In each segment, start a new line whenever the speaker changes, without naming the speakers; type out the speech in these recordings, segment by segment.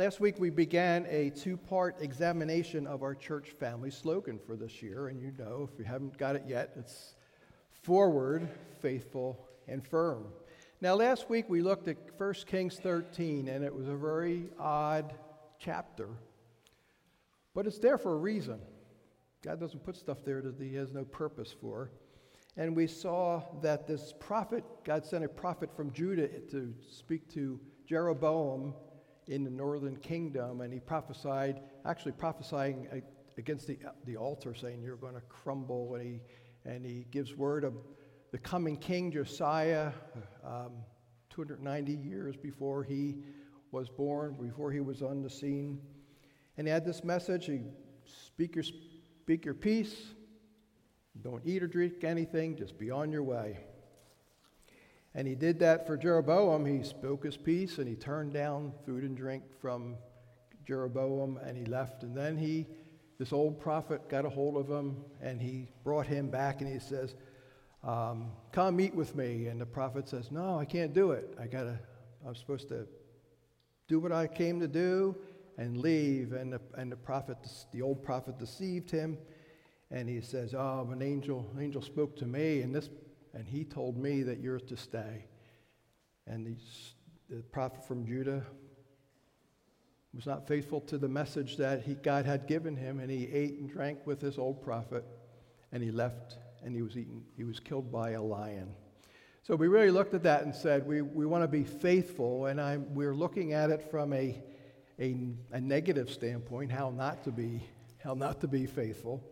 Last week we began a two-part examination of our church family slogan for this year, and you know, if you haven't got it yet, it's forward, faithful, and firm. Now last week we looked at 1 Kings 13, and it was a very odd chapter, but it's there for a reason. God doesn't put stuff there that he has no purpose for. And we saw that this prophet, God sent a prophet from Judah to speak to Jeroboam in the northern kingdom, and he prophesied, actually prophesying against the altar, saying you're going to crumble, and he gives word of the coming king Josiah 290 years before he was born, before he was on the scene. And he had this message, speak your peace, don't eat or drink anything, just be on your way. And he did that for Jeroboam. He spoke his peace, and he turned down food and drink from Jeroboam, and he left. And then this old prophet got a hold of him, and he brought him back, and he says, come eat with me. And the prophet says, no, I can't do it. I'm supposed to do what I came to do and leave. And the old prophet deceived him, and he says, an angel spoke to me, and he told me that you're to stay. And the prophet from Judah was not faithful to the message that God had given him, and he ate and drank with this old prophet, and he left, and he was killed by a lion. So we really looked at that and said, we want to be faithful, and we're looking at it from a negative standpoint, how not to be faithful.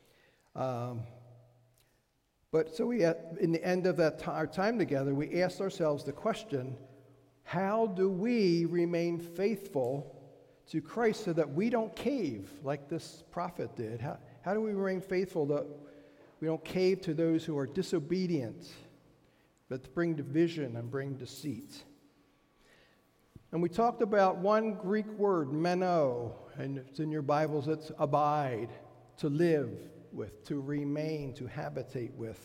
But so in the end of our time together, we asked ourselves the question, how do we remain faithful to Christ so that we don't cave like this prophet did? How do we remain faithful that we don't cave to those who are disobedient, but bring division and bring deceit? And we talked about one Greek word, meno, and it's in your Bibles, it's abide, to live with, to remain, to habitate with.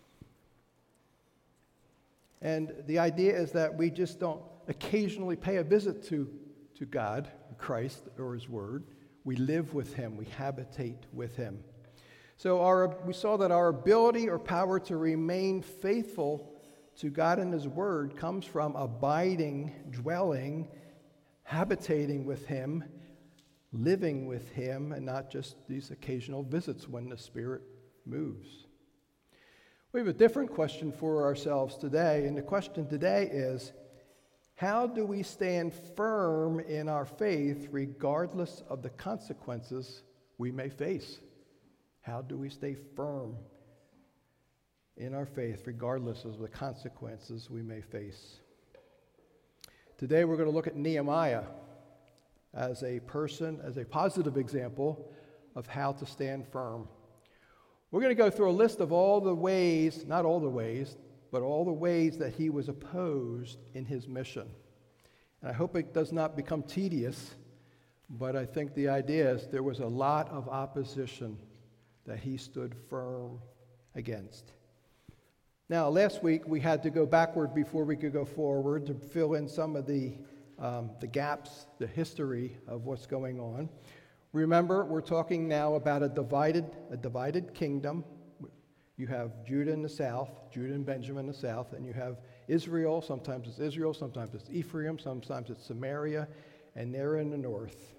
And the idea is that we just don't occasionally pay a visit to God, Christ, or his word. We live with him, we habitate with him. So we saw that our ability or power to remain faithful to God and his word comes from abiding, dwelling, habitating with him, living with him, and not just these occasional visits when the Spirit moves. We have a different question for ourselves today, and the question today is, how do we stand firm in our faith regardless of the consequences we may face? How do we stay firm in our faith regardless of the consequences we may face? Today we're going to look at Nehemiah as a positive example of how to stand firm. We're going to go through a list of all the ways, not all the ways, but all the ways that he was opposed in his mission. And I hope it does not become tedious, but I think the idea is there was a lot of opposition that he stood firm against. Now, last week we had to go backward before we could go forward to fill in some of the gaps, the history of what's going on. Remember, we're talking now about a divided kingdom. You have Judah in the south, Judah and Benjamin in the south, and you have Israel. Sometimes it's Israel, sometimes it's Ephraim, sometimes it's Samaria, and they're in the north.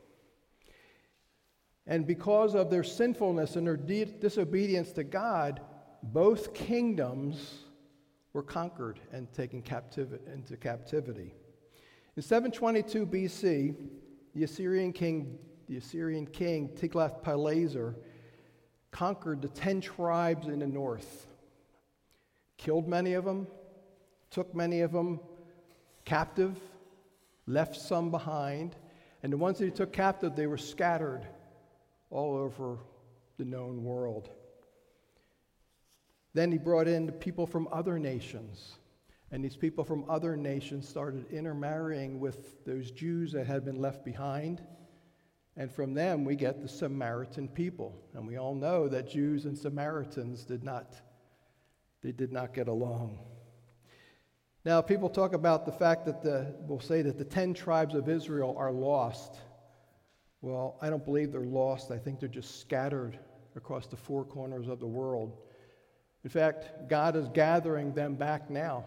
And because of their sinfulness and their disobedience to God, both kingdoms were conquered and taken into captivity. In 722 BC, the Assyrian king Tiglath-Pileser conquered the 10 tribes in the north, killed many of them, took many of them captive, left some behind, and the ones that he took captive, they were scattered all over the known world. Then he brought in the people from other nations. And these people from other nations started intermarrying with those Jews that had been left behind. And from them, we get the Samaritan people. And we all know that Jews and Samaritans did not get along. Now, people talk about the fact that we'll say that the 10 tribes of Israel are lost. Well, I don't believe they're lost. I think they're just scattered across the four corners of the world. In fact, God is gathering them back now.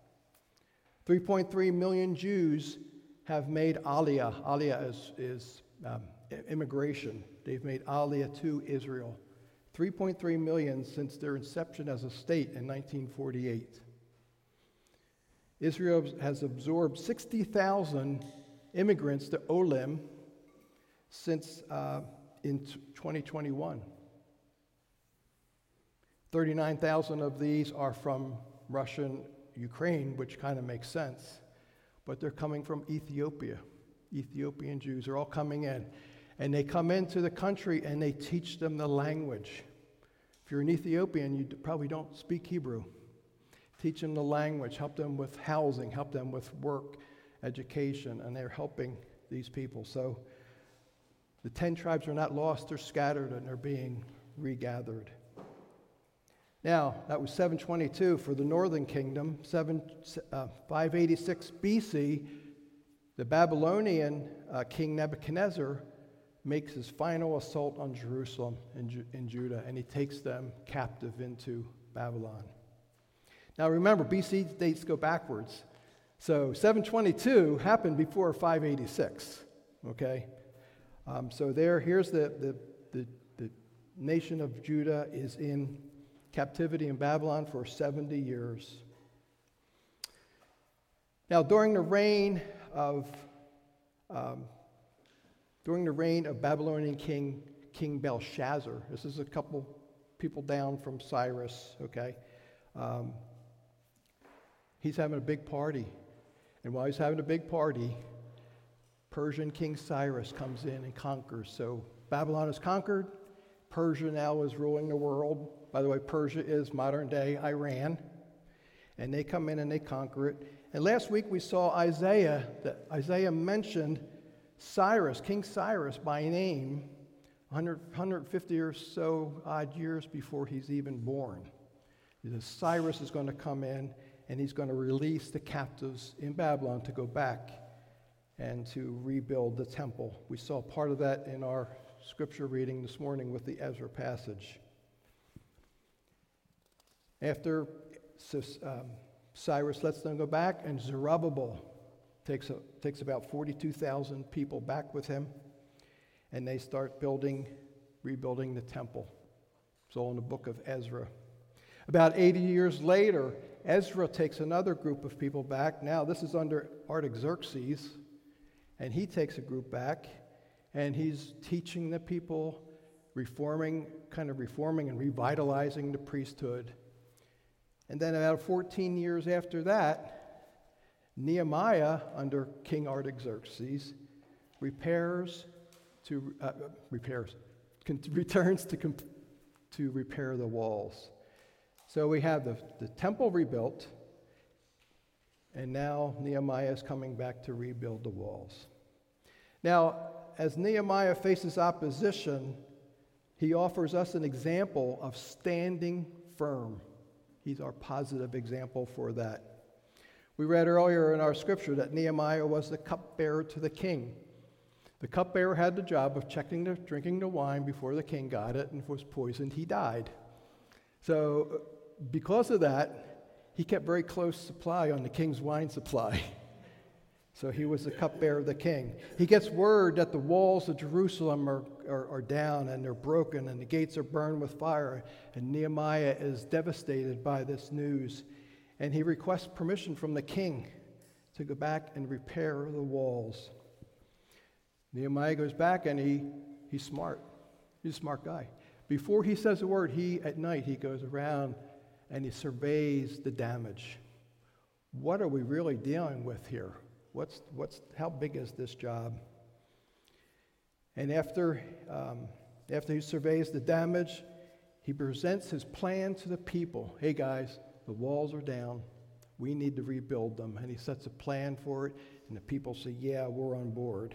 3.3 million Jews have made Aliyah. Aliyah is immigration. They've made Aliyah to Israel. 3.3 million since their inception as a state in 1948. Israel has absorbed 60,000 immigrants to Olim since in 2021. 39,000 of these are from Russian Ukraine, which kind of makes sense, but they're coming from Ethiopia. Ethiopian Jews are all coming in, and they come into the country and they teach them the language. If you're an Ethiopian, you probably don't speak Hebrew. Teach them the language, help them with housing, help them with work, education, and they're helping these people. So the 10 tribes are not lost, they're scattered, and they're being regathered. Now, that was 722 for the northern kingdom. 586 BC, the Babylonian king Nebuchadnezzar makes his final assault on Jerusalem in Judah, and he takes them captive into Babylon. Now remember, BC dates go backwards. So 722 happened before 586, okay? So here's the nation of Judah is in captivity in Babylon for 70 years. Now during the reign of Babylonian King Belshazzar, this is a couple people down from Cyrus, okay? He's having a big party. And while he's having a big party, Persian King Cyrus comes in and conquers. So Babylon is conquered. Persia now is ruling the world. By the way, Persia is modern-day Iran. And they come in and they conquer it. And last week we saw Isaiah, that Isaiah mentioned Cyrus, King Cyrus, by name 150 or so odd years before he's even born. Cyrus is going to come in and he's going to release the captives in Babylon to go back and to rebuild the temple. We saw part of that in our scripture reading this morning with the Ezra passage. After Cyrus lets them go back, and Zerubbabel takes about 42,000 people back with him, and they start rebuilding the temple. It's all in the book of Ezra. About 80 years later, Ezra takes another group of people back. Now, this is under Artaxerxes, and he takes a group back, and he's teaching the people, reforming and revitalizing the priesthood. And then about 14 years after that, Nehemiah, under King Artaxerxes, returns to repair the walls. So we have the temple rebuilt, and now Nehemiah is coming back to rebuild the walls. Now, as Nehemiah faces opposition, he offers us an example of standing firm. He's our positive example for that. We read earlier in our scripture that Nehemiah was the cupbearer to the king. The cupbearer had the job of drinking the wine before the king got it, and if it was poisoned, he died. So because of that, he kept very close supply on the king's wine supply. So he was the cupbearer of the king. He gets word that the walls of Jerusalem are down and they're broken and the gates are burned with fire. And Nehemiah is devastated by this news. And he requests permission from the king to go back and repair the walls. Nehemiah goes back and he's smart. He's a smart guy. Before he says a word, at night he goes around and he surveys the damage. What are we really dealing with here? How big is this job? And after he surveys the damage, he presents his plan to the people. Hey guys, the walls are down. We need to rebuild them. And he sets a plan for it, and the people say, yeah, we're on board.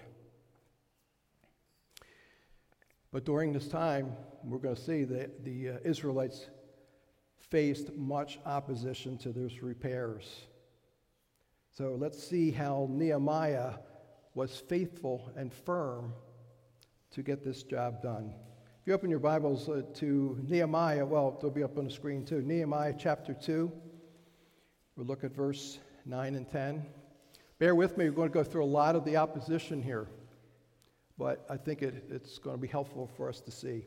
But during this time, we're going to see that the Israelites faced much opposition to those repairs. So let's see how Nehemiah was faithful and firm to get this job done. If you open your Bibles to Nehemiah, well, they'll be up on the screen too. Nehemiah chapter 2. We'll look at verse 9 and 10. Bear with me, we're going to go through a lot of the opposition here, but I think it's going to be helpful for us to see.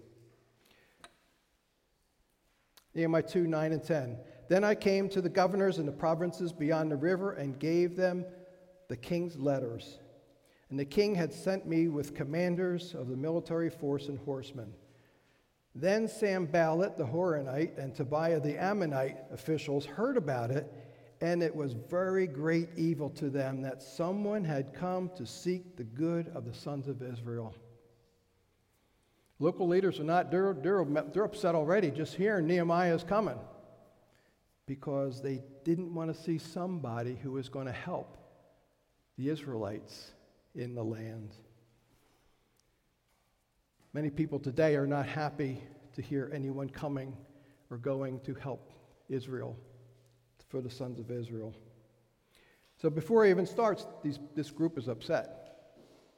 Nehemiah 2, 9 and 10. Then I came to the governors in the provinces beyond the river and gave them the king's letters. And the king had sent me with commanders of the military force and horsemen. Then Sanballat the Horonite and Tobiah the Ammonite officials heard about it, and it was very great evil to them that someone had come to seek the good of the sons of Israel. Local leaders are not, they're upset already just hearing Nehemiah is coming, because they didn't want to see somebody who was going to help the Israelites in the land. Many people today are not happy to hear anyone coming or going to help Israel, for the sons of Israel. So before it even starts, this group is upset.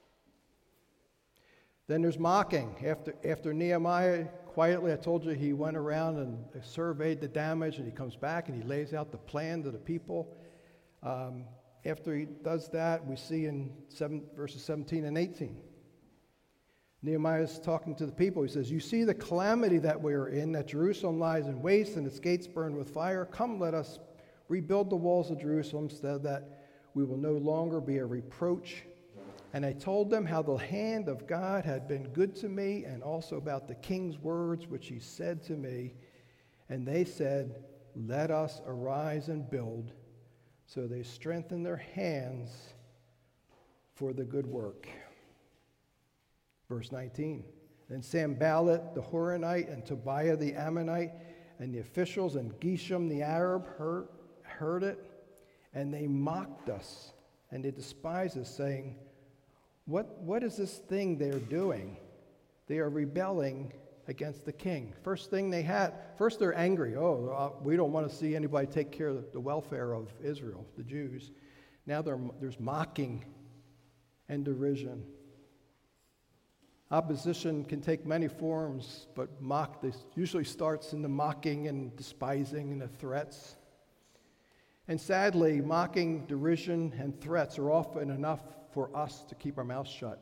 Then there's mocking. After Nehemiah, quietly, I told you, he went around and surveyed the damage, and he comes back and he lays out the plan to the people. After he does that, we see in verses 17 and 18. Nehemiah is talking to the people. He says, "You see the calamity that we are in, that Jerusalem lies in waste and its gates burned with fire. Come, let us rebuild the walls of Jerusalem so that we will no longer be a reproach." And I told them how the hand of God had been good to me, and also about the king's words which he said to me. And they said, "Let us arise and build." So they strengthened their hands for the good work. Verse 19. Then Sanballat the Horonite and Tobiah the Ammonite and the officials and Geshem the Arab heard it, and they mocked us, and they despised us, saying, What is this thing they're doing? They are rebelling against the king. First they're angry. We don't want to see anybody take care of the welfare of Israel, the Jews. Now there's mocking and derision. Opposition can take many forms, but this usually starts in the mocking and despising and the threats. And sadly, mocking, derision, and threats are often enough for us to keep our mouths shut.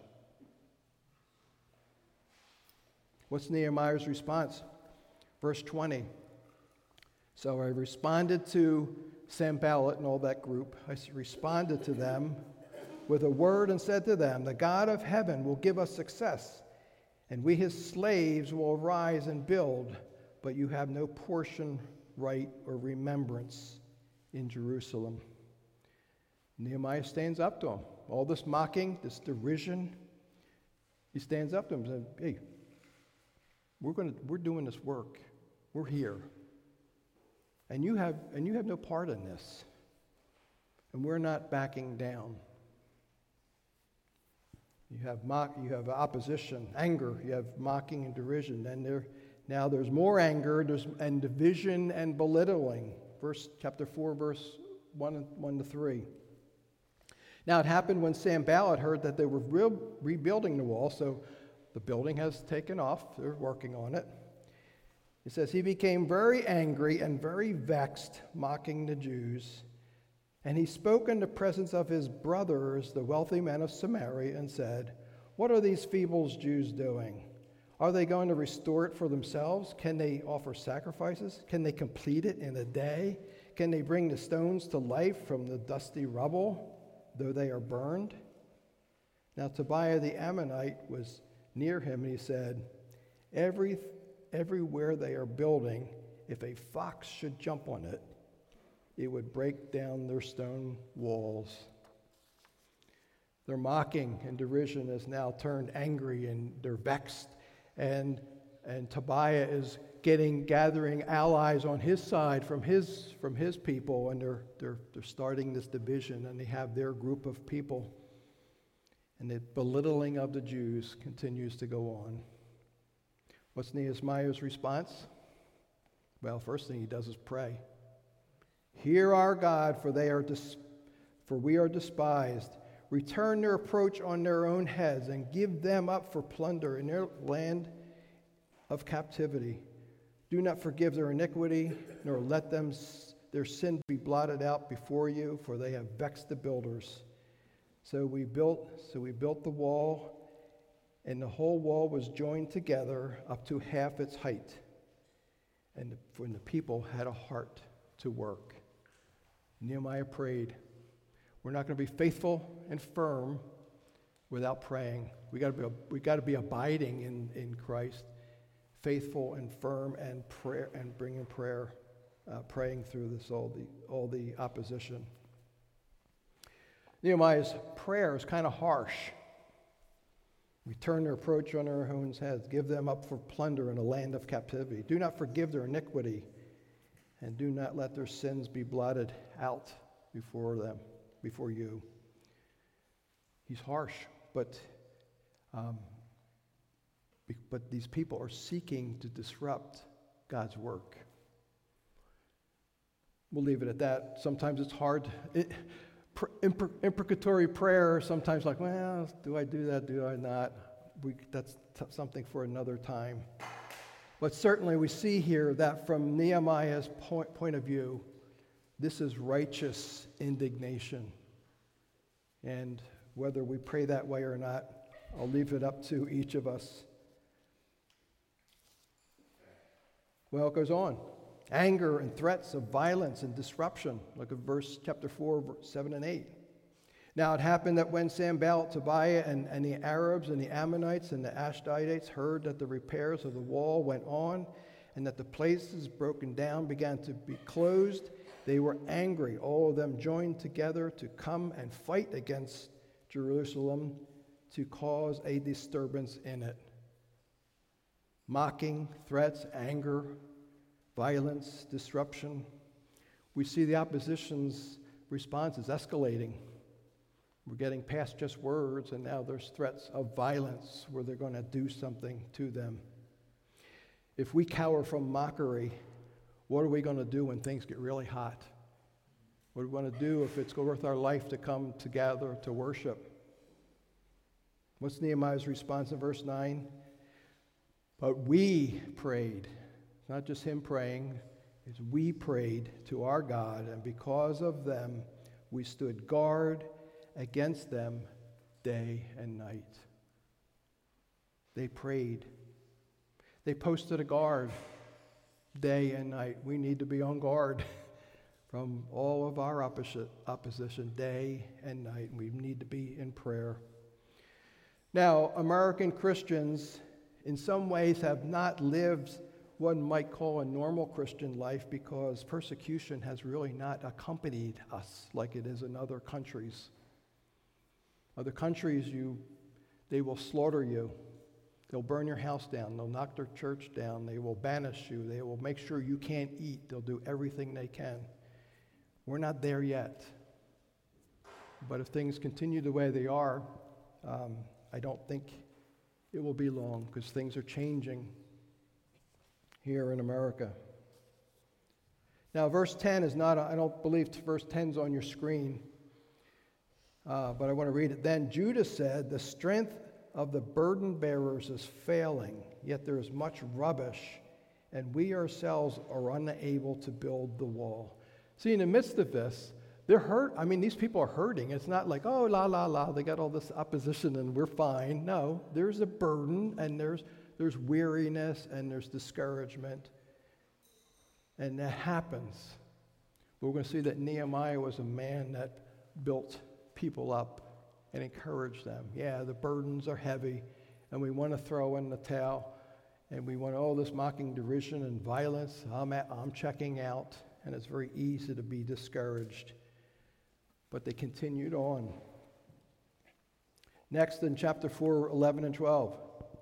What's Nehemiah's response? Verse 20. So I responded to Sanballat and all that group. I responded to them with a word and said to them, "The God of heaven will give us success, and we his slaves will arise and build, but you have no portion, right, or remembrance in Jerusalem." Nehemiah stands up to him. All this mocking, this derision, he stands up to him and says, "Hey, we're doing this work. We're here. And you have no part in this. And we're not backing down." You have opposition, anger, you have mocking and derision, and now there's more anger, and division and belittling. Chapter 4, verse 1 to 3. Now it happened when Sanballat heard that they were rebuilding the wall, so the building has taken off, they're working on it. It says, he became very angry and very vexed, mocking the Jews. And he spoke in the presence of his brothers, the wealthy men of Samaria, and said, "What are these feeble Jews doing? Are they going to restore it for themselves? Can they offer sacrifices? Can they complete it in a day? Can they bring the stones to life from the dusty rubble, though they are burned?" Now Tobiah the Ammonite was near him, and he said, Everywhere they are building, if a fox should jump on it, it would break down their stone walls." Their mocking and derision is now turned angry, and they're vexed. And Tobiah is gathering allies on his side from his people, and they're starting this division, and they have their group of people. And the belittling of the Jews continues to go on. What's Nehemiah's response? Well, first thing he does is pray. "Hear our God, for for we are despised. Return their reproach on their own heads, and give them up for plunder in their land of captivity. Do not forgive their iniquity, nor let their sin be blotted out before you, for they have vexed the builders. So we built the wall, and the whole wall was joined together up to half its height. And when the people had a heart to work, Nehemiah prayed. We're not going to be faithful and firm without praying. We got to be abiding in Christ, faithful and firm, and prayer and bringing prayer, praying through this all the opposition. Nehemiah's prayer is kind of harsh. Return their reproach on their own heads. Give them up for plunder in a land of captivity. Do not forgive their iniquity, and do not let their sins be blotted out before you. He's harsh, but these people are seeking to disrupt God's work. We'll leave it at that. Sometimes it's hard. Imprecatory prayer, sometimes like, well, do I do that? Do I not? That's something for another time. But certainly we see here that from Nehemiah's point of view, this is righteous indignation. And whether we pray that way or not, I'll leave it up to each of us. Well, it goes on. Anger and threats of violence and disruption. Look at chapter 4, 7 and 8. Now it happened that when Sanballat, Tobiah, and the Arabs and the Ammonites and the Ashdodites heard that the repairs of the wall went on and that the places broken down began to be closed, they were angry. All of them joined together to come and fight against Jerusalem to cause a disturbance in it. Mocking, threats, anger, violence, disruption. We see the opposition's response is escalating. We're getting past just words, and now there's threats of violence where they're going to do something to them. If we cower from mockery, what are we going to do when things get really hot? What are we going to do if it's worth our life to come together to worship? What's Nehemiah's response in verse 9? But we prayed. It's not just him praying. It's we prayed to our God, and because of them, we stood guard against them day and night. They prayed. They posted a guard day and night. We need to be on guard from all of our opposition day and night. We need to be in prayer. Now, American Christians in some ways have not lived one might call a normal Christian life because persecution has really not accompanied us like it is in other countries. Other countries, they will slaughter you. They'll burn your house down. They'll knock their church down. They will banish you. They will make sure you can't eat. They'll do everything they can. We're not there yet. But if things continue the way they are, I don't think it will be long because things are changing here in America. Now, verse 10 is not, I don't believe verse 10 is on your screen. But I want to read it. Then Judah said, the strength of the burden bearers is failing, yet there is much rubbish, and we ourselves are unable to build the wall. See, in the midst of this, they're hurt. I mean, these people are hurting. It's not like, oh, la, la, la, they got all this opposition and we're fine. No, there's a burden, and there's weariness, and there's discouragement. And that happens. But we're going to see that Nehemiah was a man that built people up and encourage them. Yeah, the burdens are heavy, and we want to throw in the towel, and we want all this mocking, derision, and violence. I'm checking out, and it's very easy to be discouraged. But they continued on. Next in chapter 4, 11 and 12.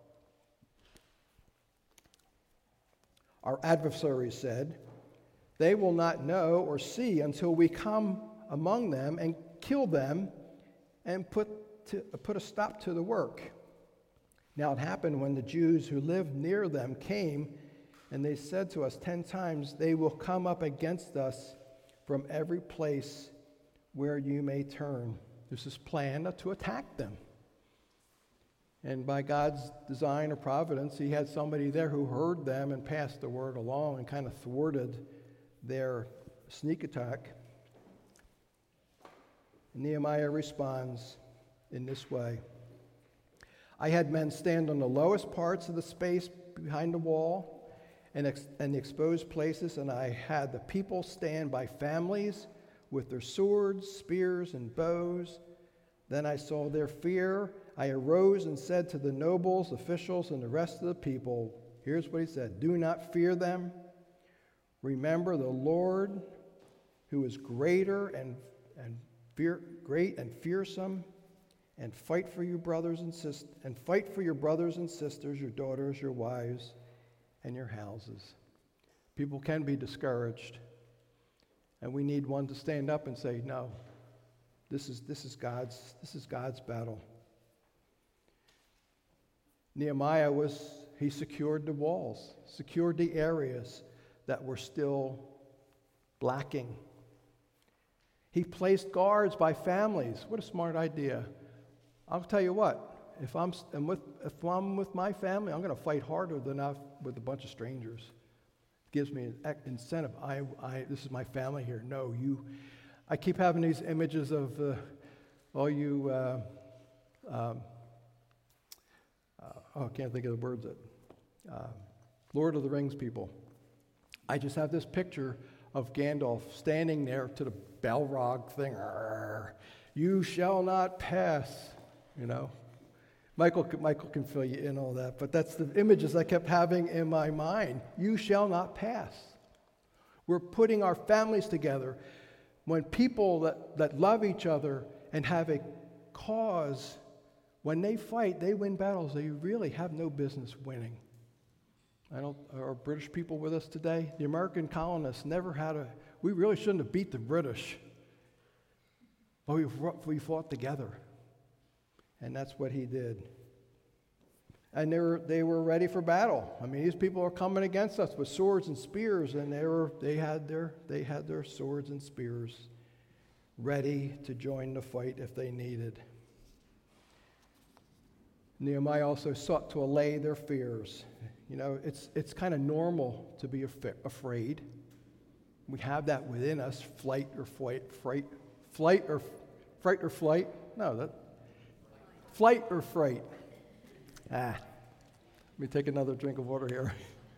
Our adversaries said, they will not know or see until we come among them and kill them and put a stop to the work. Now it happened when the Jews who lived near them came, and they said to us 10 times, they will come up against us from every place where you may turn. There's this plan to attack them. And by God's design or providence, he had somebody there who heard them and passed the word along and kind of thwarted their sneak attack. Nehemiah responds in this way. I had men stand on the lowest parts of the space behind the wall and the exposed places, and I had the people stand by families with their swords, spears, and bows. Then I saw their fear. I arose and said to the nobles, officials, and the rest of the people, here's what he said, do not fear them. Remember the Lord, who is great and fearsome, and fight for your brothers and sisters, your daughters, your wives, and your houses. People can be discouraged, and we need one to stand up and say, no, this is God's battle. Nehemiah he secured the walls, secured the areas that were still lacking. He placed guards by families. What a smart idea. I'll tell you what, if I'm with my family, I'm going to fight harder than with a bunch of strangers. It gives me an incentive. This is my family here. No, you. I keep having these images of all you. I can't think of the words. Lord of the Rings people. I just have this picture of Gandalf standing there to the Balrog thing. You shall not pass. You know, Michael can fill you in all that, but that's the images I kept having in my mind. You shall not pass. We're putting our families together. When people that love each other and have a cause, when they fight, they win battles they really have no business winning. Are British people with us today? The American colonists we really shouldn't have beat the British, but we fought together. And that's what he did. And they were ready for battle. I mean, these people are coming against us with swords and spears, and they had their swords and spears ready to join the fight if they needed. Nehemiah also sought to allay their fears. You know, it's kind of normal to be afraid. We have that within us, flight or fright. Let me take another drink of water here.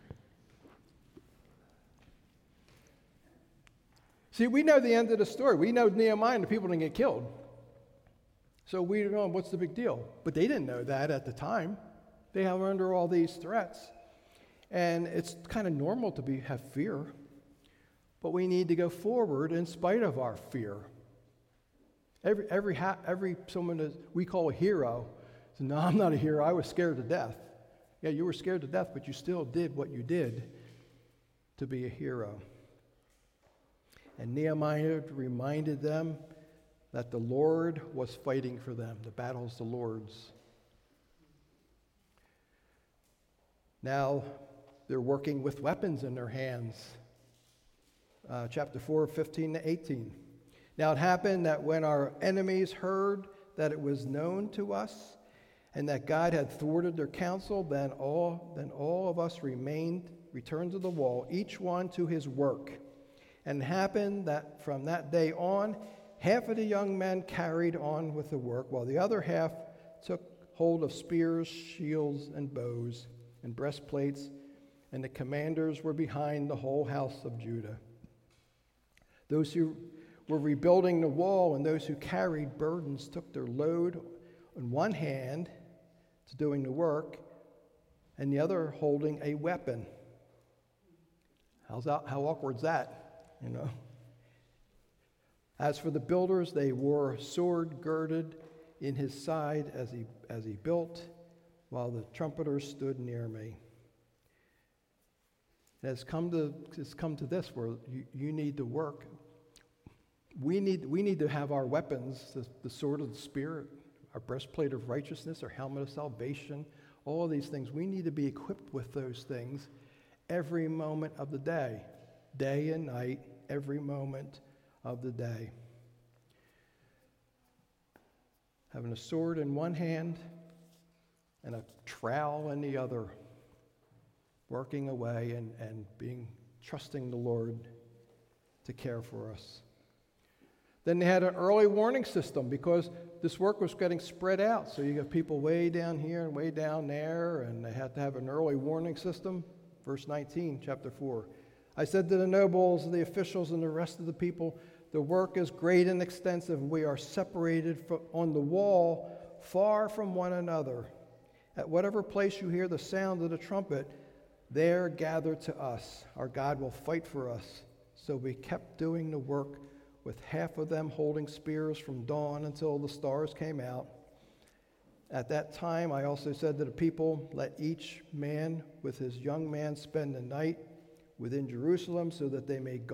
See, we know the end of the story. We know Nehemiah and the people didn't get killed. So we don't know what's the big deal. But they didn't know that at the time. They were under all these threats. And it's kind of normal to have fear. But we need to go forward in spite of our fear. Every someone that we call a hero says, no, I'm not a hero. I was scared to death. Yeah, you were scared to death, but you still did what you did to be a hero. And Nehemiah reminded them that the Lord was fighting for them. The battle's the Lord's. Now they're working with weapons in their hands. Chapter 4, 15 to 18. Now it happened that when our enemies heard that it was known to us and that God had thwarted their counsel, then all of us returned to the wall, each one to his work. And it happened that from that day on, half of the young men carried on with the work, while the other half took hold of spears, shields, and bows, and breastplates, and the commanders were behind the whole house of Judah. Those who were rebuilding the wall and those who carried burdens took their load in one hand to doing the work, and the other holding a weapon. How awkward is that, you know? As for the builders, they wore a sword girded in his side as he built, while the trumpeters stood near me. It has come to this where you need to work. We need to have our weapons, the sword of the Spirit, our breastplate of righteousness, our helmet of salvation, all of these things. We need to be equipped with those things every moment of the day and night, every moment of the day. having a sword in one hand and a trowel in the other, working away and trusting the Lord to care for us. Then they had an early warning system because this work was getting spread out. So you got people way down here and way down there, and they had to have an early warning system. Verse 19, chapter 4. I said to the nobles, the officials, and the rest of the people, the work is great and extensive. We are separated on the wall, far from one another. At whatever place you hear the sound of the trumpet, there gather to us. Our God will fight for us. So we kept doing the work, with half of them holding spears from dawn until the stars came out. At that time, I also said to the people, let each man with his young man spend the night within Jerusalem, so that they may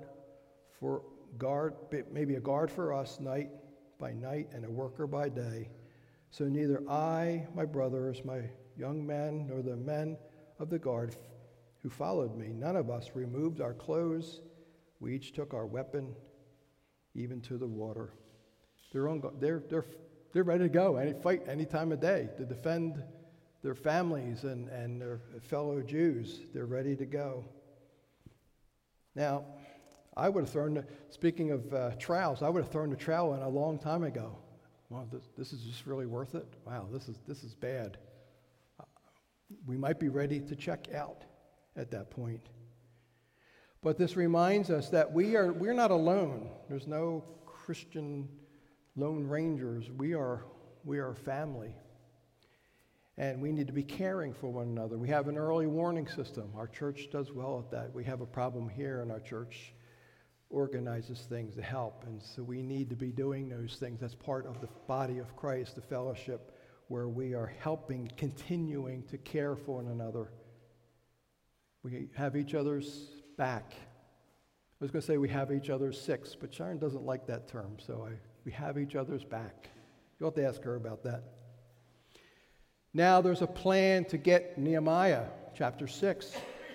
maybe a guard for us night by night and a worker by day. So neither I, my brothers, my young men, nor the men of the guard who followed me, none of us removed our clothes. We each took our weapon, even to the water. They're ready to go, fight any time of day to defend their families and their fellow Jews. They're ready to go. Now, I would have speaking of trowels, I would have thrown the trowel in a long time ago. Well, this is just really worth it? Wow, this is bad. We might be ready to check out at that point. But this reminds us that we're not alone. There's no Christian lone rangers. We are family. And we need to be caring for one another. We have an early warning system. Our church does well at that. We have a problem here, and our church organizes things to help. And so we need to be doing those things. That's part of the body of Christ, the fellowship, where we are helping, continuing to care for one another. We have each other's back. I was going to say we have each other's six, but Sharon doesn't like that term, so we have each other's back. You'll have to ask her about that. Now there's a plan to get Nehemiah, chapter 6,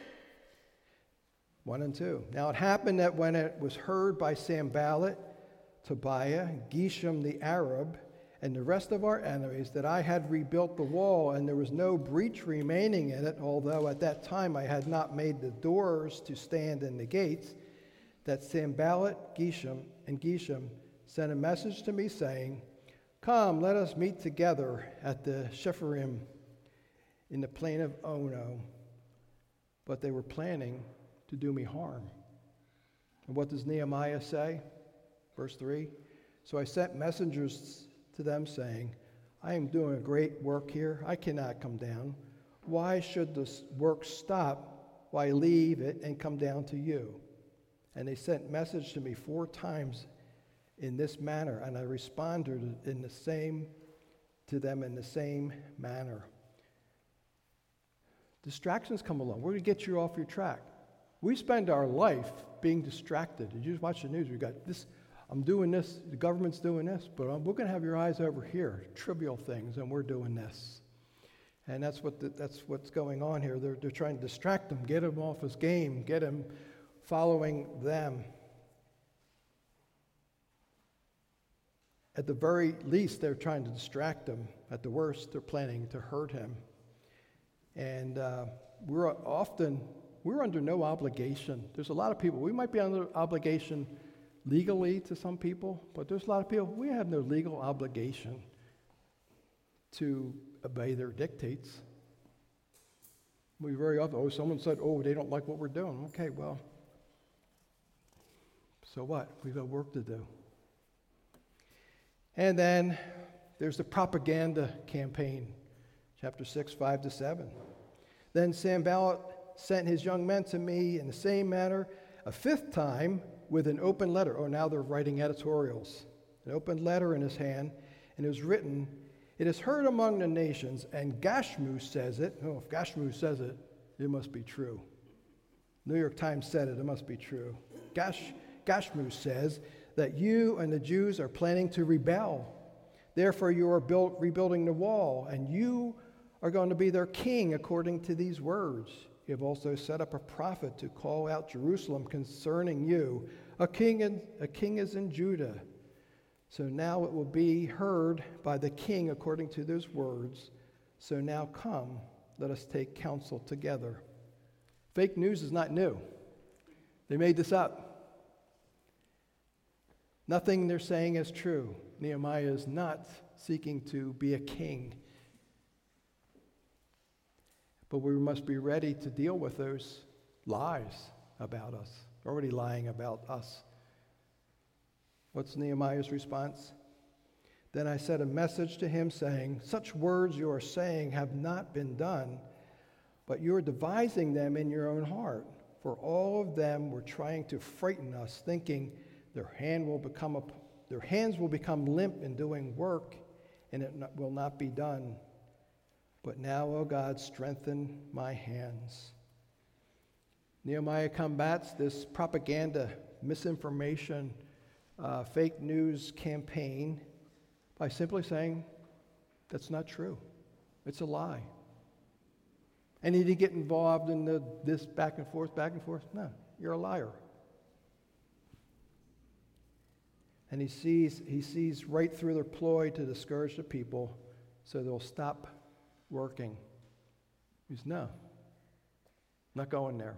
1 and 2. Now it happened that when it was heard by Sanballat, Tobiah, Geshem the Arab, and the rest of our enemies that I had rebuilt the wall, and there was no breach remaining in it, although at that time I had not made the doors to stand in the gates, that Sanballat, Geshem sent a message to me saying, come, let us meet together at the Shepharim in the plain of Ono. But they were planning to do me harm. And what does Nehemiah say? Verse 3, so I sent messengers to them saying, I am doing a great work here. I cannot come down. Why should this work stop? Why leave it and come down to you? And they sent message to me 4 times in this manner, and I responded to them in the same manner. Distractions come along. We're going to get you off your track. We spend our life being distracted. Did you just watch the news? We got this. I'm doing this. The government's doing this, but we're going to have your eyes over here, trivial things, and we're doing this. And that's what's going on here. They're trying to distract him, get him off his game, get him following them. At the very least, they're trying to distract him. At the worst, they're planning to hurt him. And we're under no obligation. There's a lot of people. We might be under obligation legally to some people, but there's a lot of people, we have no legal obligation to obey their dictates. We very often, someone said, they don't like what we're doing. Okay, well, so what? We've got work to do. And then there's the propaganda campaign, chapter 6, 5-7. Then Sanballat sent his young men to me in the same manner a 5th time with an open letter. Now they're writing editorials. An open letter in his hand, and it was written, it is heard among the nations, and Gashmu says it. If Gashmu says it, it must be true. New York Times said it must be true. Gashmu says that you and the Jews are planning to rebel. Therefore you are rebuilding the wall, and you are going to be their king according to these words. You have also set up a prophet to call out Jerusalem concerning you. A king is in Judah. So now it will be heard by the king according to those words. So now come, let us take counsel together. Fake news is not new. They made this up. Nothing they're saying is true. Nehemiah is not seeking to be a king. But we must be ready to deal with those lies about us, already lying about us. What's Nehemiah's response? Then I sent a message to him saying, such words you are saying have not been done, but you are devising them in your own heart. For all of them were trying to frighten us, thinking their hands will become limp in doing work, and it will not be done. But now, O God, strengthen my hands. Nehemiah combats this propaganda, misinformation, fake news campaign by simply saying, that's not true. It's a lie. And he didn't get involved in this back and forth. No, you're a liar. And he sees right through their ploy to discourage the people so they'll stop working. He says, no, not going there.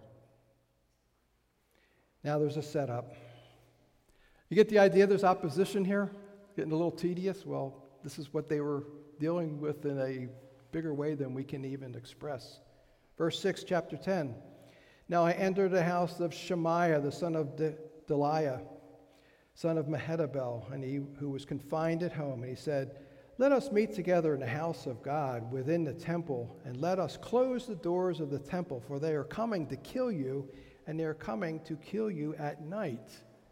Now there's a setup. You get the idea there's opposition here? Getting a little tedious? Well, this is what they were dealing with in a bigger way than we can even express. Verse 6, chapter 10. Now I entered the house of Shemaiah, the son of Delaiah, son of Mehetabel, and he who was confined at home. And he said, let us meet together in the house of God within the temple, and let us close the doors of the temple, for they are coming to kill you, and they are coming to kill you at night.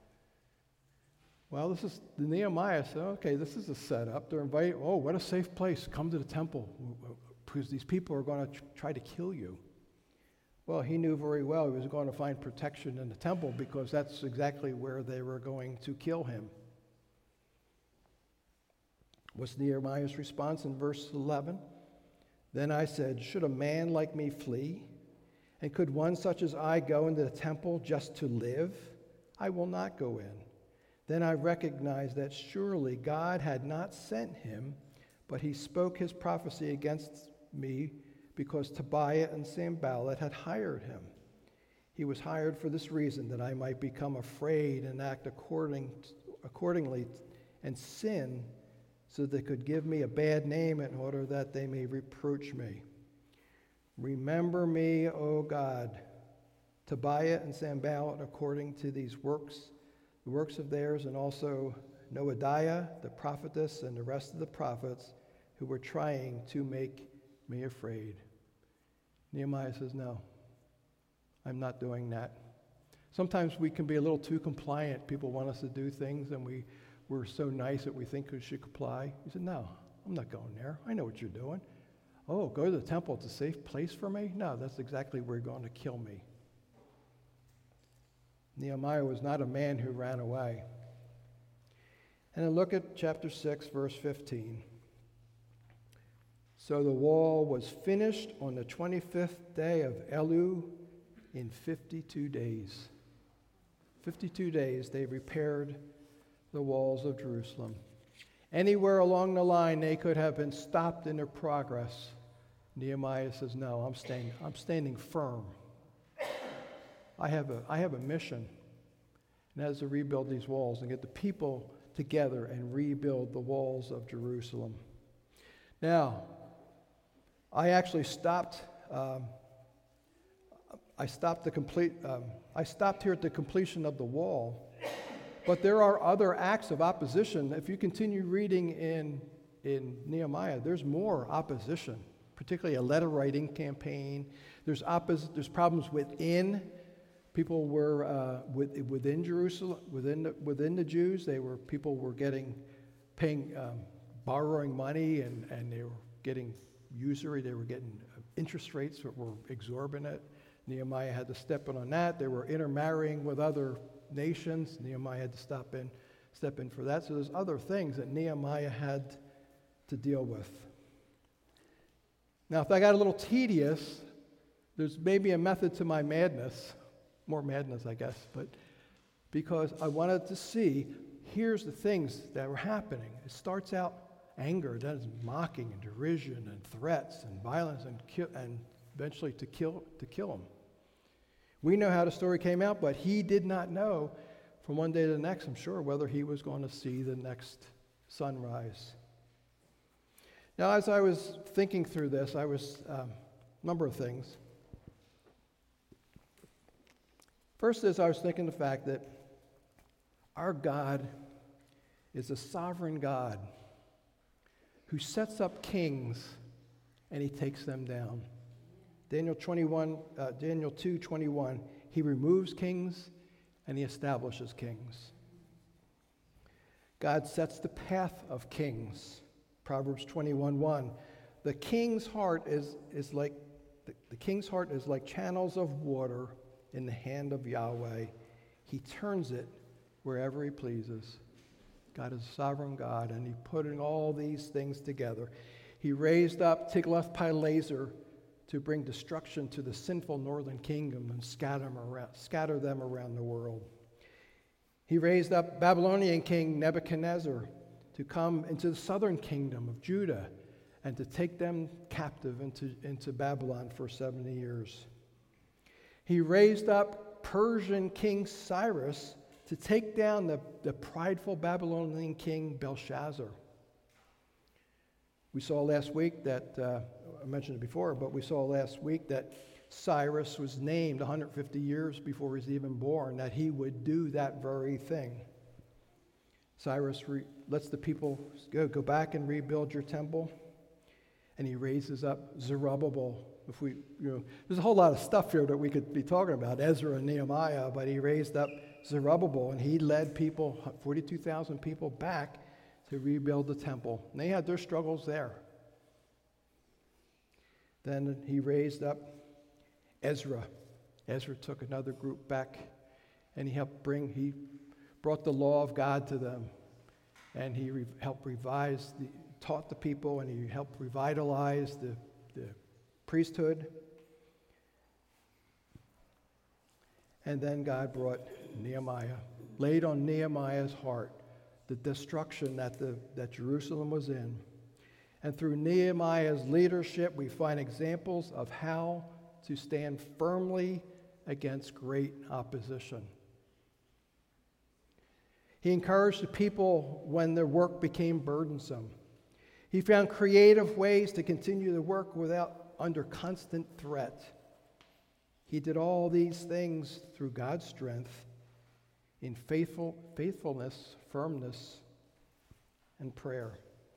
Well, this is the Nehemiah said, okay, this is a setup. They're inviting, oh, what a safe place. Come to the temple, because these people are going to try to kill you. Well, he knew very well he was going to find protection in the temple, because that's exactly where they were going to kill him. What's Nehemiah's response in verse 11? Then I said, should a man like me flee? And could one such as I go into the temple just to live? I will not go in. Then I recognized that surely God had not sent him, but he spoke his prophecy against me because Tobiah and Sanballat had hired him. He was hired for this reason, that I might become afraid and act accordingly and sin, so they could give me a bad name in order that they may reproach me. Remember me, O God, Tobiah and Sanballat, according to these works, the works of theirs, and also Noadiah, the prophetess, and the rest of the prophets who were trying to make me afraid. Nehemiah says, no, I'm not doing that. Sometimes we can be a little too compliant. People want us to do things, and we're so nice that we think we should comply. He said, no, I'm not going there. I know what you're doing. Oh, go to the temple. It's a safe place for me? No, that's exactly where you're going to kill me. Nehemiah was not a man who ran away. And then look at chapter 6, verse 15. So the wall was finished on the 25th day of Elul in 52 days. 52 days they repaired the walls of Jerusalem. Anywhere along the line they could have been stopped in their progress. Nehemiah says, no, I'm standing firm. I have a mission, and that is to rebuild these walls and get the people together and rebuild the walls of Jerusalem. Now, I actually stopped. I stopped here at the completion of the wall. But there are other acts of opposition. If you continue reading in Nehemiah, there's more opposition, particularly a letter writing campaign. There's problems within. People were within Jerusalem, within the Jews. People were borrowing money, and they were getting usury. They were getting interest rates that were exorbitant. Nehemiah had to step in on that. They were intermarrying with other nations. Nehemiah had to step in for that. So there's other things that Nehemiah had to deal with. Now, if I got a little tedious, there's maybe a method to my madness, more madness, I guess, but because I wanted to see hears the things that were happening. It starts out anger, then it's mocking and derision and threats and violence and eventually to kill him. We know how the story came out, but he did not know from one day to the next, I'm sure, whether he was going to see the next sunrise. Now, as I was thinking through this, I was a number of things. First is I was thinking the fact that our God is a sovereign God who sets up kings and he takes them down. Daniel 2:21, he removes kings and he establishes kings. God sets the path of kings. Proverbs 21:1, the king's heart is like channels of water in the hand of Yahweh. He turns it wherever he pleases. God is a sovereign God, and he putting all these things together. He raised up Tiglath-Pileser to bring destruction to the sinful northern kingdom and scatter them around the world. He raised up Babylonian king Nebuchadnezzar to come into the southern kingdom of Judah and to take them captive into Babylon for 70 years. He raised up Persian king Cyrus to take down the prideful Babylonian king Belshazzar. We saw last week that, I mentioned it before, but we saw last week that Cyrus was named 150 years before he was even born, that he would do that very thing. Cyrus lets the people go back and rebuild your temple, and he raises up Zerubbabel. There's a whole lot of stuff here that we could be talking about, Ezra and Nehemiah, but he raised up Zerubbabel, and he led 42,000 people back to rebuild the temple. And they had their struggles there. Then he raised up Ezra. Ezra took another group back, and he brought the law of God to them, and he helped taught the people, and he helped revitalize the priesthood. And then God brought Nehemiah, laid on Nehemiah's heart the destruction that Jerusalem was in. And through Nehemiah's leadership, we find examples of how to stand firmly against great opposition. He encouraged the people when their work became burdensome. He found creative ways to continue the work under constant threat. He did all these things through God's strength in faithfulness, firmness, and prayer.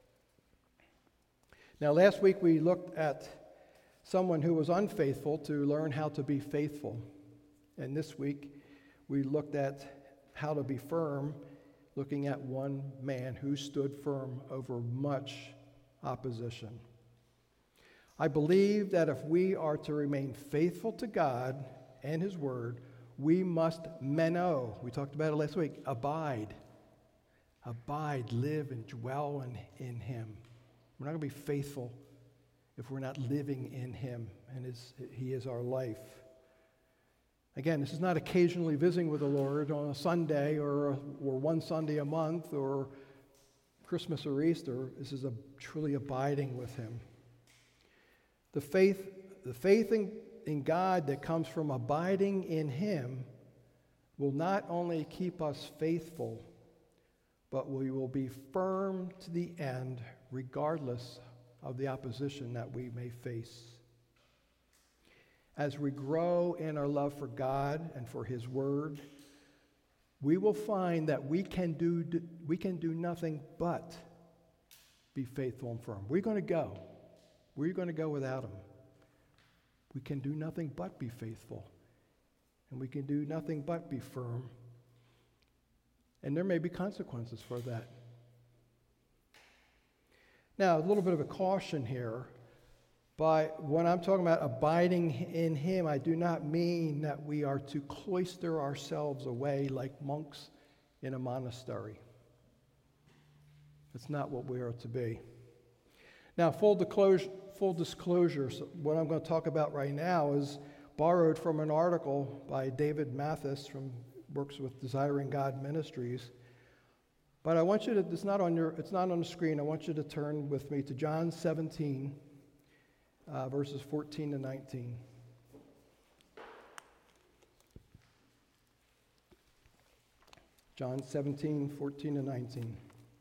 Now, last week we looked at someone who was unfaithful to learn how to be faithful. And this week we looked at how to be firm, looking at one man who stood firm over much opposition. I believe that if we are to remain faithful to God and His Word, we must meno. We talked about it last week. Abide, live, and dwell in Him. We're not going to be faithful if we're not living in Him, and He is our life. Again, this is not occasionally visiting with the Lord on a Sunday or one Sunday a month or Christmas or Easter. This is truly abiding with Him. The faith in God that comes from abiding in Him will not only keep us faithful, but we will be firm to the end, regardless of the opposition that we may face. As we grow in our love for God and for His Word, we will find that we can do nothing but be faithful and firm. We're going to go. We're going to go without Him. We can do nothing but be faithful. And we can do nothing but be firm. And there may be consequences for that. Now, a little bit of a caution here. When I'm talking about abiding in Him, I do not mean that we are to cloister ourselves away like monks in a monastery. That's not what we are to be. Now, full disclosure, so what I'm going to talk about right now is borrowed from an article by David Mathis, works with Desiring God Ministries. But I want you to, it's not on the screen. I want you to turn with me to John 17, verses 14 to 19. John 17, 14 to 19.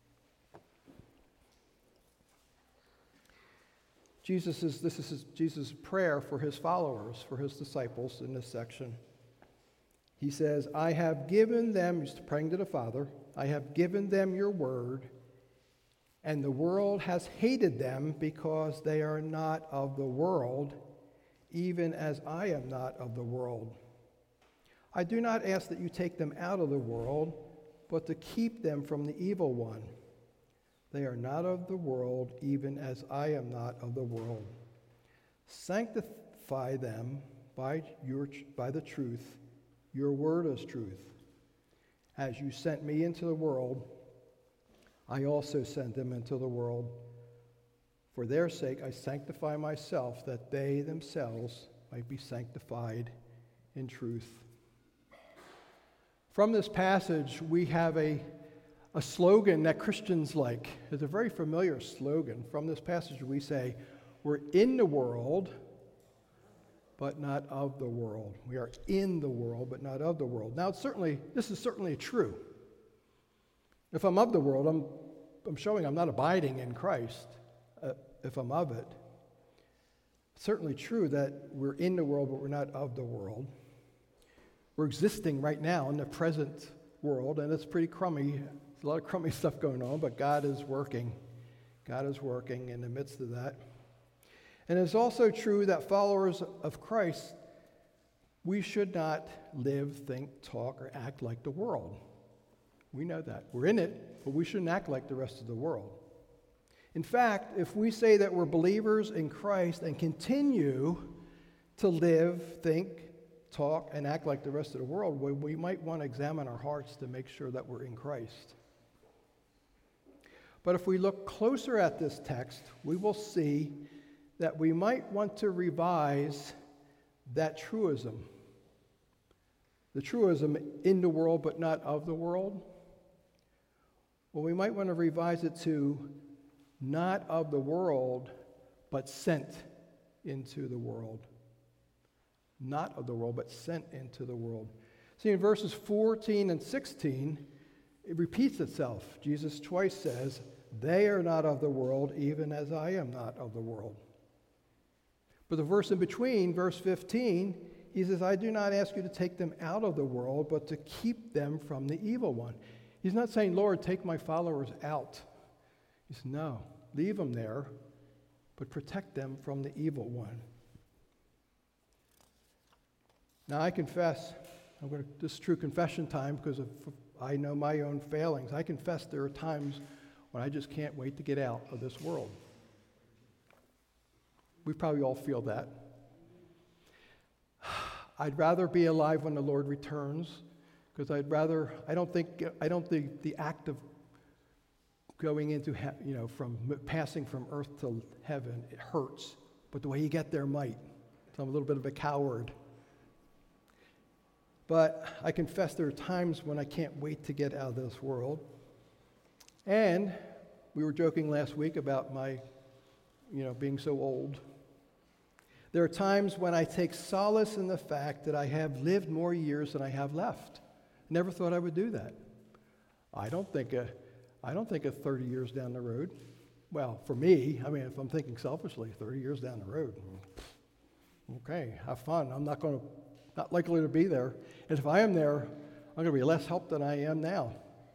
This is Jesus' prayer for his followers, for his disciples in this section. He says, I have given them, he's praying to the Father, I have given them your word, and the world has hated them because they are not of the world, even as I am not of the world. I do not ask that you take them out of the world, but to keep them from the evil one. They are not of the world, even as I am not of the world. Sanctify them by the truth. Your word is truth. As you sent me into the world, I also sent them into the world. For their sake I sanctify myself, that they themselves might be sanctified in truth. From this passage, we have a slogan that Christians like. It's a very familiar slogan. From this passage, we say, we're in the world, but not of the world. We are in the world, but not of the world. Now, this is certainly true. If I'm of the world, I'm showing I'm not abiding in Christ. If I'm of it, it's certainly true that we're in the world, but we're not of the world. We're existing right now in the present world, and it's pretty crummy. There's a lot of crummy stuff going on, but God is working. God is working in the midst of that. And it's also true that followers of Christ, we should not live, think, talk, or act like the world. We know that. We're in it, but we shouldn't act like the rest of the world. In fact, if we say that we're believers in Christ and continue to live, think, talk, and act like the rest of the world, we might want to examine our hearts to make sure that we're in Christ. But if we look closer at this text, we will see that we might want to revise that truism. The truism, in the world but not of the world. Well, we might want to revise it to not of the world, but sent into the world. Not of the world, but sent into the world. See, in verses 14 and 16, it repeats itself. Jesus twice says, they are not of the world, even as I am not of the world. But the verse in between, verse 15, he says, I do not ask you to take them out of the world, but to keep them from the evil one. He's not saying, Lord, take my followers out. He says, no, leave them there, but protect them from the evil one. Now, I confess, this is true confession time because I know my own failings. I confess there are times when I just can't wait to get out of this world. We probably all feel that. I'd rather be alive when the Lord returns, because I don't think the act of going into, from passing from earth to heaven, it hurts. But the way you get there might. So I'm a little bit of a coward. But I confess there are times when I can't wait to get out of this world. And we were joking last week about my, being so old. There are times when I take solace in the fact that I have lived more years than I have left. Never thought I would do that. I don't think of 30 years down the road. Well, for me, if I'm thinking selfishly, 30 years down the road. Okay, have fun. I'm not likely to be there. And if I am there, I'm going to be less help than I am now.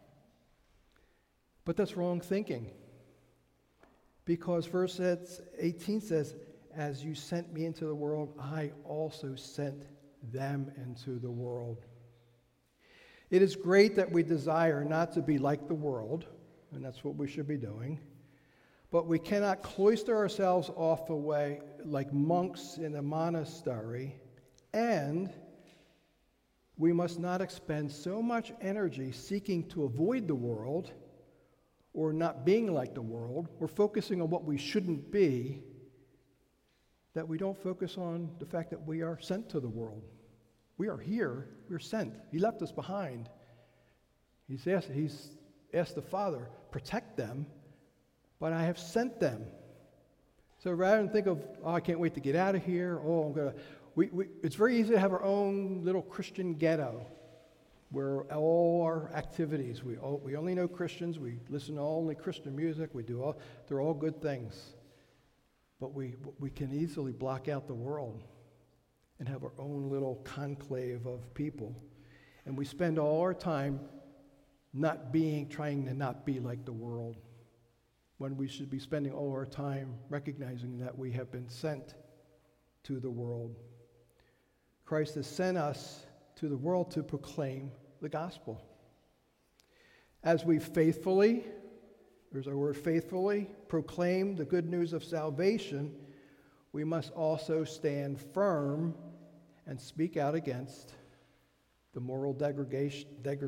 But that's wrong thinking. Because verse 18 says, as you sent me into the world, I also sent them into the world. It is great that we desire not to be like the world, and that's what we should be doing. But we cannot cloister ourselves off away like monks in a monastery, and we must not expend so much energy seeking to avoid the world or not being like the world. We're focusing on what we shouldn't be, that we don't focus on the fact that we are sent to the world. We are here. We're sent. He left us behind. He's ask the Father, protect them, but I have sent them. So rather than think of, oh, I can't wait to get out of here, oh, I'm going to, it's very easy to have our own little Christian ghetto where all our activities, we only know Christians, we listen to only Christian music, they're all good things. But we can easily block out the world and have our own little conclave of people. And we spend all our time trying to not be like the world, when we should be spending all our time recognizing that we have been sent to the world. Christ has sent us to the world to proclaim the gospel. As we faithfully, there's our word faithfully, proclaim the good news of salvation, we must also stand firm and speak out against the moral degradation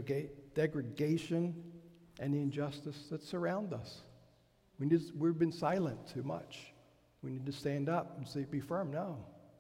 and the injustice that surround us. We've been silent too much. We need to stand up and say, be firm. No.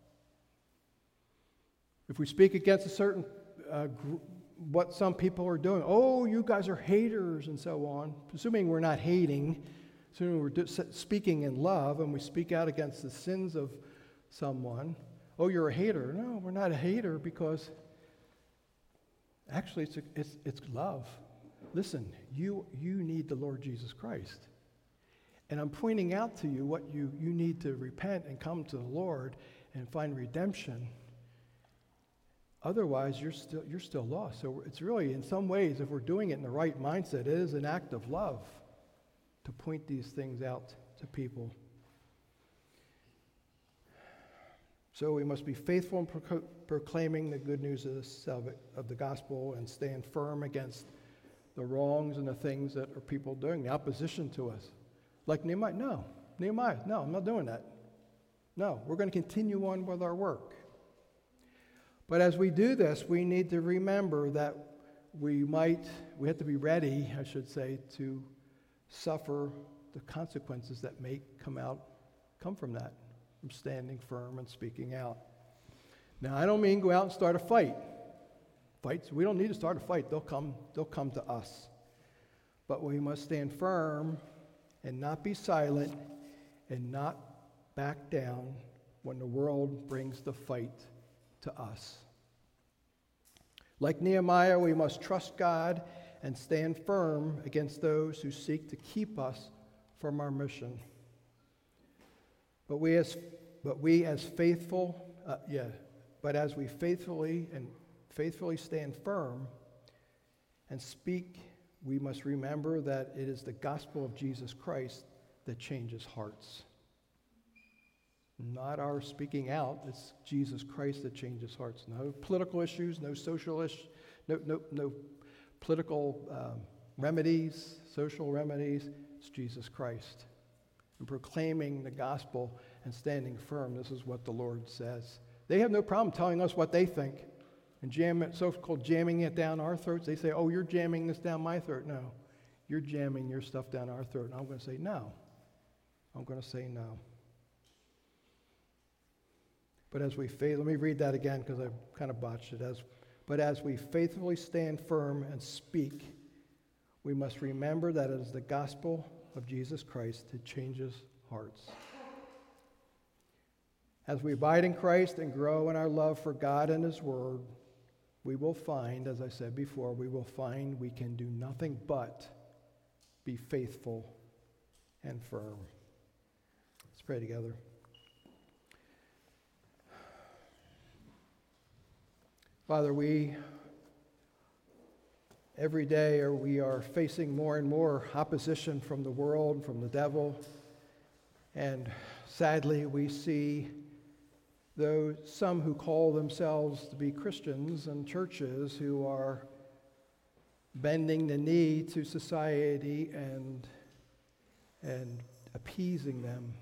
If we speak against a certain what some people are doing, oh, you guys are haters and so on, assuming we're not hating, assuming we're speaking in love and we speak out against the sins of someone, oh, you're a hater. No, we're not a hater, because actually it's love. Listen, you need the Lord Jesus Christ. And I'm pointing out to you what you need to repent and come to the Lord and find redemption. Otherwise, you're still lost. So it's really, in some ways, if we're doing it in the right mindset, it is an act of love to point these things out to people. So we must be faithful in proclaiming the good news of the gospel and stand firm against the wrongs and the things that are people doing, the opposition to us. Like Nehemiah, no, I'm not doing that. No, we're going to continue on with our work. But as we do this, we need to remember that we have to be ready, I should say, to suffer the consequences that may come from that, from standing firm and speaking out. Now, I don't mean go out and start a fight. Fights, we don't need to start a fight. They'll come to us. But we must stand firm and not be silent and not back down when the world brings the fight to us. Like Nehemiah, we must trust God and stand firm against those who seek to keep us from our mission. But as we faithfully stand firm and speak, we must remember that it is the gospel of Jesus Christ that changes hearts. Not our speaking out, it's Jesus Christ that changes hearts. No political issues, no social issues, no political remedies, social remedies. It's Jesus Christ. And proclaiming the gospel and standing firm, this is what the Lord says. They have no problem telling us what they think and so-called jamming it down our throats. They say, oh, you're jamming this down my throat. No, you're jamming your stuff down our throat. And I'm going to say no. I'm going to say no. But as let me read that again because I kind of botched it. But as we faithfully stand firm and speak, we must remember that it is the gospel of Jesus Christ that changes hearts. As we abide in Christ and grow in our love for God and His Word, we will find, as I said before, we can do nothing but be faithful and firm. Let's pray together. Father, every day we are facing more and more opposition from the world, from the devil, and sadly we see some who call themselves to be Christians and churches who are bending the knee to society and appeasing them.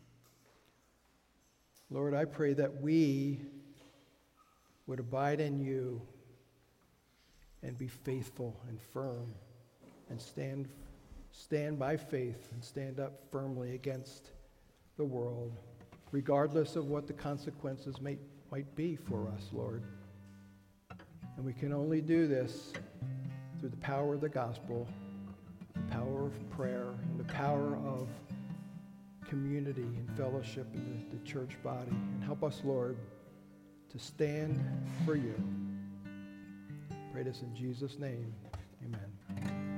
Lord, I pray that we would abide in you and be faithful and firm and stand by faith and stand up firmly against the world, regardless of what the consequences might be for us, Lord. And we can only do this through the power of the gospel power of prayer and the power of community and fellowship in the church body. And help us, Lord, to stand for you. Pray this in Jesus' name. Amen.